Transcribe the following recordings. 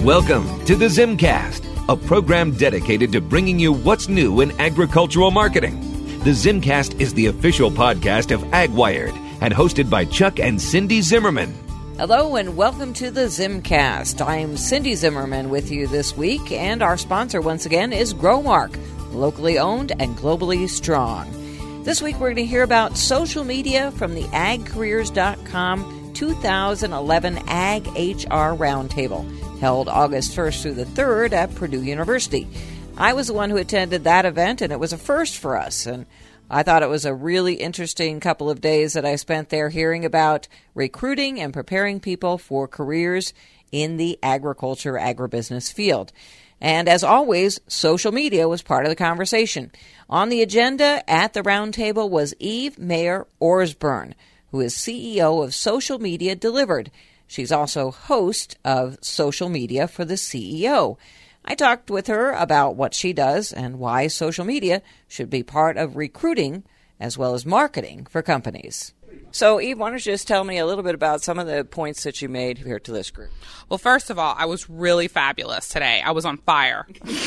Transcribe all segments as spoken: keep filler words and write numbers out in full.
Welcome to the Zimcast, a program dedicated to bringing you what's new in agricultural marketing. The Zimcast is the official podcast of AgWired and hosted by Chuck and Cindy Zimmerman. Hello and welcome to the Zimcast. I'm Cindy Zimmerman with you this week, and our sponsor once again is Growmark, locally owned and globally strong. This week we're going to hear about social media from the ag careers dot com two thousand eleven Ag H R Roundtable, held August first through the third at Purdue University. I was the one who attended that event, and it was a first for us, and I thought it was a really interesting couple of days that I spent there hearing about recruiting and preparing people for careers in the agriculture, agribusiness field. And as always, social media was part of the conversation. On the agenda at the roundtable was Eve Mayer Orsburn, who is C E O of Social Media Delivered. She's also host of Social Media for the C E O. I talked with her about what she does and why social media should be part of recruiting as well as marketing for companies. So, Eve, why don't you just tell me a little bit about some of the points that you made here to this group? Well, first of all, I was really fabulous today. I was on fire.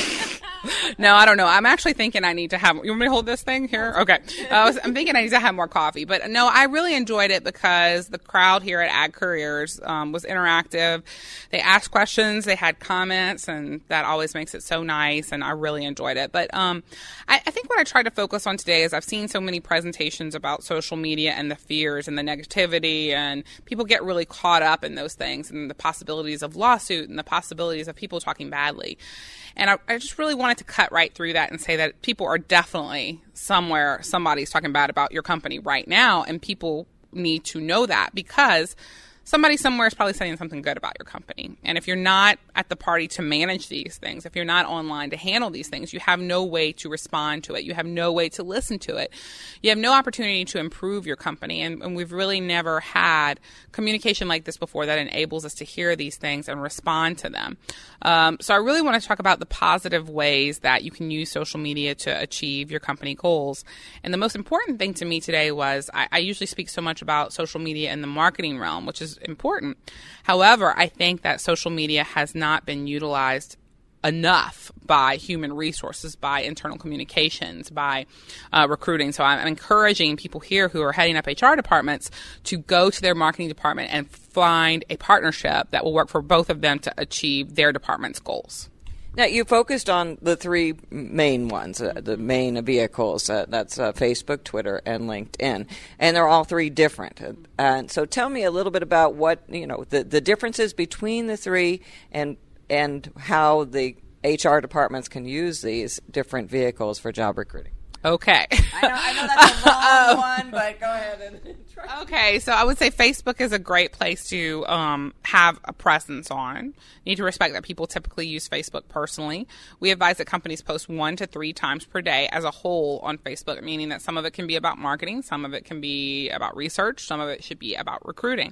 No, I don't know. I'm actually thinking I need to have... You want me to hold this thing here? Okay. I was, I'm thinking I need to have more coffee. But no, I really enjoyed it because the crowd here at Ag Careers um, was interactive. They asked questions. They had comments, and that always makes it so nice, and I really enjoyed it. But um, I, I think what I tried to focus on today is I've seen so many presentations about social media and the fears and the negativity, and people get really caught up in those things and the possibilities of lawsuit and the possibilities of people talking badly. And I, I just really wanted to cut right through that and say that people are definitely somewhere, somebody's talking bad about your company right now, and people need to know that because somebody somewhere is probably saying something good about your company. And if you're not at the party to manage these things, if you're not online to handle these things, you have no way to respond to it. You have no way to listen to it. You have no opportunity to improve your company. And, and we've really never had communication like this before that enables us to hear these things and respond to them. Um, so I really want to talk about the positive ways that you can use social media to achieve your company goals. And the most important thing to me today was I, I usually speak so much about social media in the marketing realm, which is important. However, I think that social media has not been utilized enough by human resources, by internal communications, by uh, recruiting. So I'm encouraging people here who are heading up H R departments to go to their marketing department and find a partnership that will work for both of them to achieve their department's goals. Now, you focused on the three main ones, uh, the main vehicles. Uh, that's uh, Facebook, Twitter, and LinkedIn. And they're all three different. And so tell me a little bit about what, you know, the, the differences between the three and and how the H R departments can use these different vehicles for job recruiting. Okay. I know, I know that's a long one, but go ahead and try. Okay, so I would say Facebook is a great place to um, have a presence on. You need to respect that people typically use Facebook personally. We advise that companies post one to three times per day as a whole on Facebook, meaning that some of it can be about marketing, some of it can be about research, some of it should be about recruiting.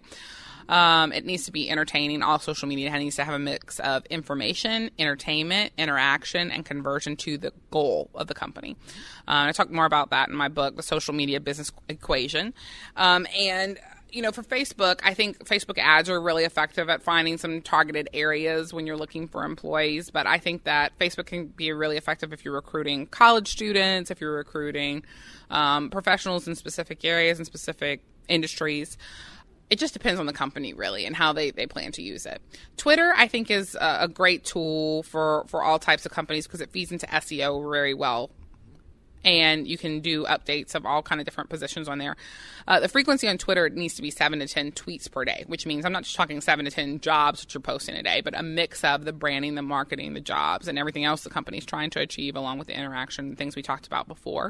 Um, it needs to be entertaining. All social media needs to have a mix of information, entertainment, interaction, and conversion to the goal of the company. Uh, I talk more about that in my book, The Social Media Business Equation. Um, and you know, for Facebook, I think Facebook ads are really effective at finding some targeted areas when you're looking for employees. But I think that Facebook can be really effective if you're recruiting college students, if you're recruiting um, professionals in specific areas and specific industries. It just depends on the company, really, and how they, they plan to use it. Twitter, I think, is a, a great tool for, for all types of companies because it feeds into S E O very well. And you can do updates of all kind of different positions on there. Uh, the frequency on Twitter needs to be seven to ten tweets per day, which means I'm not just talking seven to ten jobs that you're posting a day, but a mix of the branding, the marketing, the jobs, and everything else the company's trying to achieve along with the interaction and things we talked about before.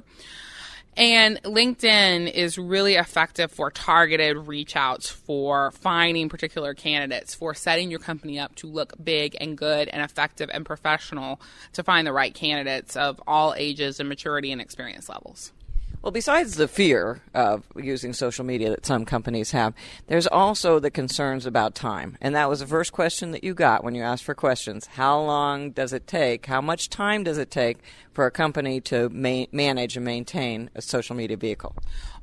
And LinkedIn is really effective for targeted reach outs, for finding particular candidates, for setting your company up to look big and good and effective and professional to find the right candidates of all ages and maturity and experience levels. Well, besides the fear of using social media that some companies have, there's also the concerns about time. And that was the first question that you got when you asked for questions. How long does it take? How much time does it take for a company to ma- manage and maintain a social media vehicle?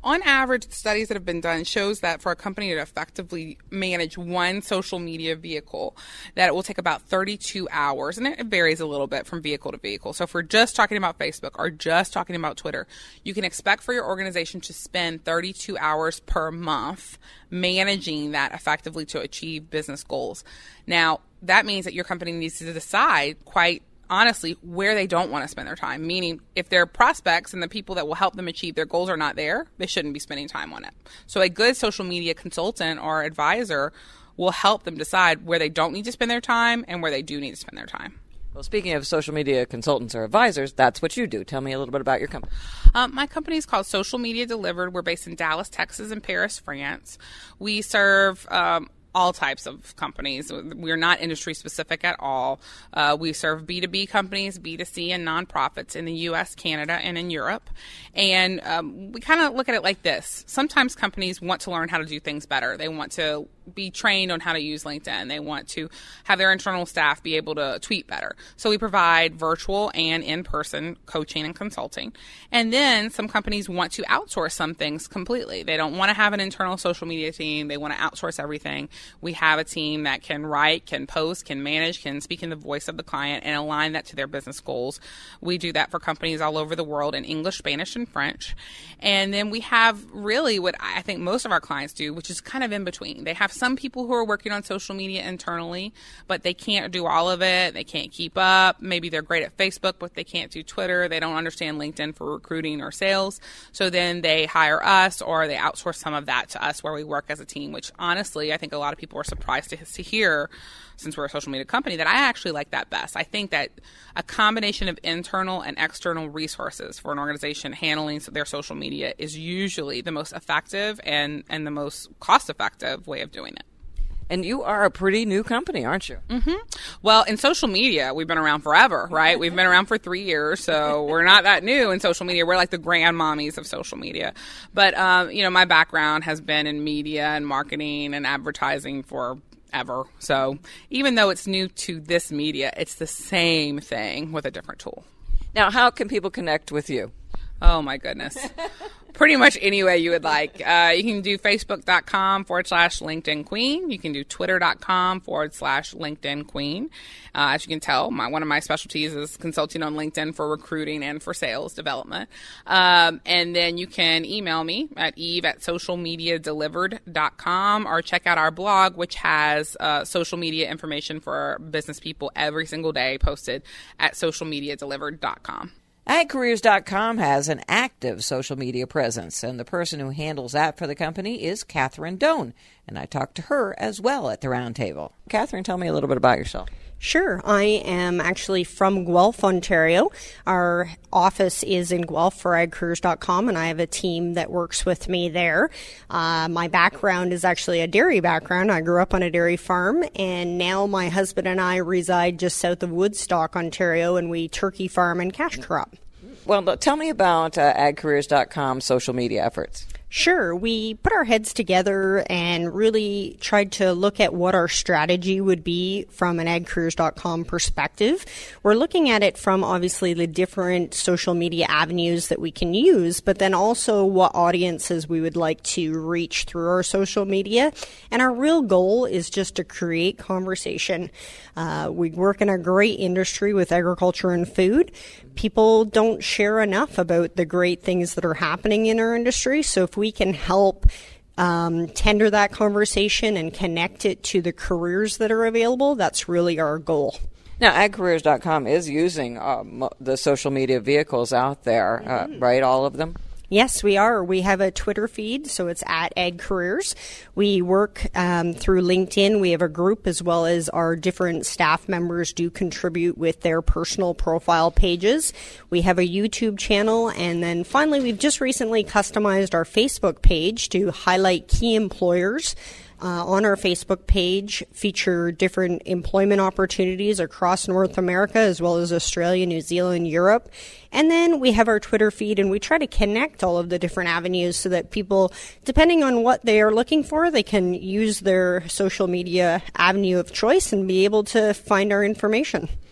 On average, the studies that have been done shows that for a company to effectively manage one social media vehicle, that it will take about thirty-two hours, and it varies a little bit from vehicle to vehicle. So if we're just talking about Facebook or just talking about Twitter, you can expect for your organization to spend thirty-two hours per month managing that effectively to achieve business goals. Now, that means that your company needs to decide quite honestly where they don't want to spend their time, meaning if their prospects and the people that will help them achieve their goals are not there, they shouldn't be spending time on it. So a good social media consultant or advisor will help them decide where they don't need to spend their time and where they do need to spend their time. Well, speaking of social media consultants or advisors, that's what you do. Tell me a little bit about your company. Um, my company is called Social Media Delivered. We're based in Dallas, Texas, and Paris, France. We serve um, all types of companies. We're not industry specific at all. Uh, we serve B two B companies, B two C, and nonprofits in the U S, Canada, and in Europe. And um, we kind of look at it like this. Sometimes companies want to learn how to do things better. They want to be trained on how to use LinkedIn. They want to have their internal staff be able to tweet better. So we provide virtual and in-person coaching and consulting. And then some companies want to outsource some things completely. They don't want to have an internal social media team. They want to outsource everything. We have a team that can write, can post, can manage, can speak in the voice of the client and align that to their business goals. We do that for companies all over the world in English, Spanish, and French. And then we have really what I think most of our clients do, which is kind of in between. They have some people who are working on social media internally, but they can't do all of it. They can't keep up. Maybe they're great at Facebook, but they can't do Twitter. They don't understand LinkedIn for recruiting or sales. So then they hire us or they outsource some of that to us where we work as a team, which honestly, I think a lot of people are surprised to, to hear, since we're a social media company, that I actually like that best. I think that a combination of internal and external resources for an organization handling their social media is usually the most effective and, and the most cost-effective way of doing it. And you are a pretty new company, aren't you? Mm-hmm. Well, in social media, we've been around forever, right? We've been around for three years, so we're not that new in social media. We're like the grandmommies of social media. But, um, you know, my background has been in media and marketing and advertising for ever. So even though it's new to this media, it's the same thing with a different tool. Now, how can people connect with you? Oh, my goodness. Pretty much any way you would like. Uh, you can do Facebook.com forward slash LinkedIn Queen. You can do Twitter.com forward slash LinkedIn Queen. Uh, as you can tell, my, one of my specialties is consulting on LinkedIn for recruiting and for sales development. Um, and then you can email me at eve at social media delivered dot com or check out our blog, which has uh, social media information for business people every single day posted at social media delivered dot com. ag careers dot com has an active social media presence, and the person who handles that for the company is Catherine Doan, and I talked to her as well at the roundtable. Catherine, tell me a little bit about yourself. Sure. I am actually from Guelph, Ontario. Our office is in Guelph for ag careers dot com, and I have a team that works with me there. Uh, my background is actually a dairy background. I grew up on a dairy farm, and now my husband and I reside just south of Woodstock, Ontario, and we turkey farm and cash crop. Well, tell me about uh, ag careers dot com social media efforts. Sure. We put our heads together and really tried to look at what our strategy would be from an ag careers dot com perspective. We're looking at it from obviously the different social media avenues that we can use, but then also what audiences we would like to reach through our social media. And our real goal is just to create conversation. Uh, we work in a great industry with agriculture and food. People don't share enough about the great things that are happening in our industry. So if we can help um, tender that conversation and connect it to the careers that are available, that's really our goal. Now, ag careers dot com is using um, the social media vehicles out there, uh, mm-hmm. right? All of them? Yes, we are. We have a Twitter feed, so it's at Ag Careers. We work um, through LinkedIn. We have a group, as well as our different staff members do contribute with their personal profile pages. We have a YouTube channel, and then finally, we've just recently customized our Facebook page to highlight key employers. Uh, on our Facebook page, feature different employment opportunities across North America, as well as Australia, New Zealand, Europe. And then we have our Twitter feed, and we try to connect all of the different avenues so that people, depending on what they are looking for, they can use their social media avenue of choice and be able to find our information.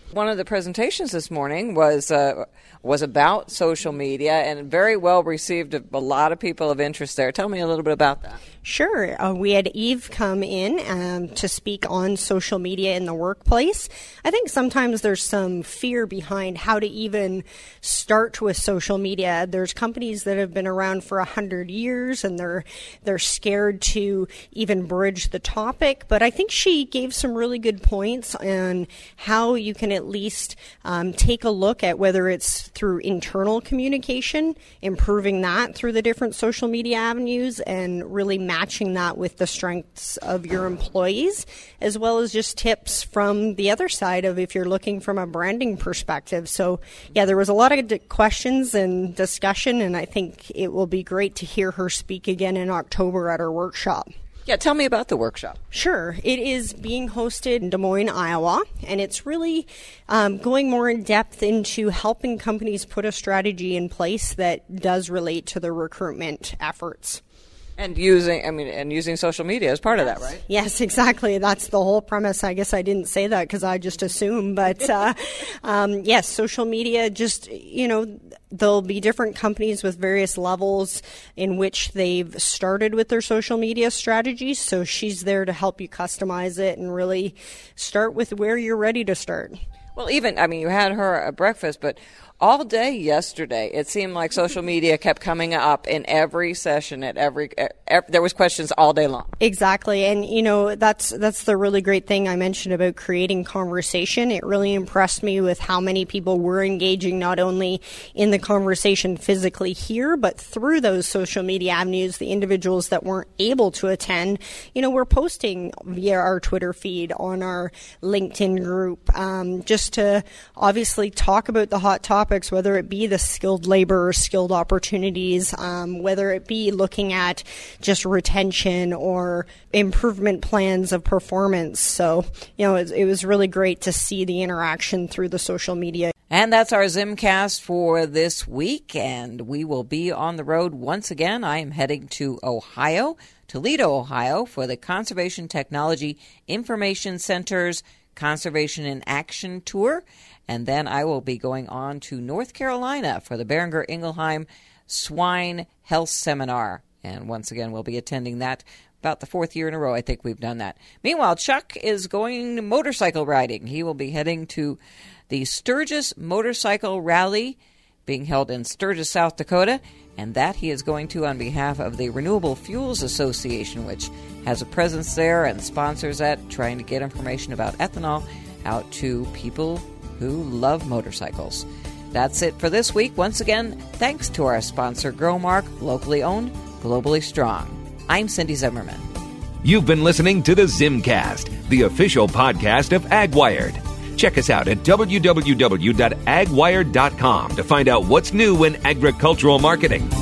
One of the presentations this morning was uh, was about social media and very well received. A lot of people of interest there. Tell me a little bit about that. Sure. Uh, we had Eve come in um, to speak on social media in the workplace. I think sometimes there's some fear behind how to even start with social media. There's companies that have been around for a hundred years and they're they're scared to even bridge the topic. But I think she gave some really good points on how you can at least um, take a look at whether it's through internal communication, improving that through the different social media avenues, and really matching that with the strengths of your employees, as well as just tips from the other side of if you're looking from a branding perspective. So, yeah, there was a lot of d- questions and discussion, and I think it will be great to hear her speak again in October at our workshop. Yeah, tell me about the workshop. Sure. It is being hosted in Des Moines, Iowa, and it's really um, going more in depth into helping companies put a strategy in place that does relate to their recruitment efforts. And using, I mean, and using social media as part of that, right? Yes, exactly. That's the whole premise. I guess I didn't say that because I just assumed. But uh, um, yes, social media, just, you know, there'll be different companies with various levels in which they've started with their social media strategies. So she's there to help you customize it and really start with where you're ready to start. Well, even, I mean, you had her at breakfast, but all day yesterday, it seemed like social media kept coming up in every session. At every, every there was questions all day long. Exactly, and you know that's that's the really great thing I mentioned about creating conversation. It really impressed me with how many people were engaging not only in the conversation physically here, but through those social media avenues. The individuals that weren't able to attend, you know, were posting via our Twitter feed, on our LinkedIn group, um, just to obviously talk about the hot topics. Whether it be the skilled labor or skilled opportunities, um, whether it be looking at just retention or improvement plans of performance. So, you know, it, it was really great to see the interaction through the social media. And that's our Zimcast for this week, and we will be on the road once again. I am heading to Ohio, Toledo, Ohio, for the Conservation Technology Information Center's Conservation in Action Tour. And then I will be going on to North Carolina for the Boehringer Ingelheim Swine Health Seminar. And once again, we'll be attending that about the fourth year in a row. I think we've done that. Meanwhile, Chuck is going motorcycle riding. He will be heading to the Sturgis Motorcycle Rally being held in Sturgis, South Dakota. And that he is going to on behalf of the Renewable Fuels Association, which has a presence there and sponsors that, trying to get information about ethanol out to people who love motorcycles. That's it for this week. Once again, thanks to our sponsor, Growmark, locally owned, globally strong. I'm Cindy Zimmerman. You've been listening to the Zimcast, the official podcast of AgWired. Check us out at w w w dot ag wired dot com to find out what's new in agricultural marketing.